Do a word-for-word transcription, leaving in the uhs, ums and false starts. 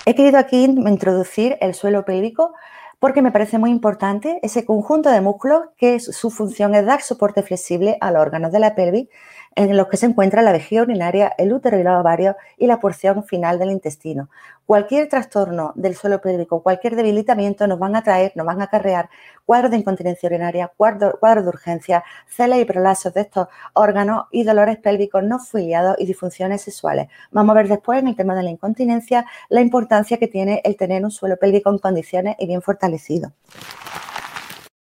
He querido aquí introducir el suelo pélvico porque me parece muy importante ese conjunto de músculos que su función es dar soporte flexible a los órganos de la pelvis en los que se encuentra la vejiga urinaria, el útero y los ovarios y la porción final del intestino. Cualquier trastorno del suelo pélvico, cualquier debilitamiento nos van a traer, nos van a acarrear cuadros de incontinencia urinaria, cuadros, cuadros de urgencia, celes y prolapsos de estos órganos y dolores pélvicos no filiados y disfunciones sexuales. Vamos a ver después en el tema de la incontinencia la importancia que tiene el tener un suelo pélvico en condiciones y bien fortalecido.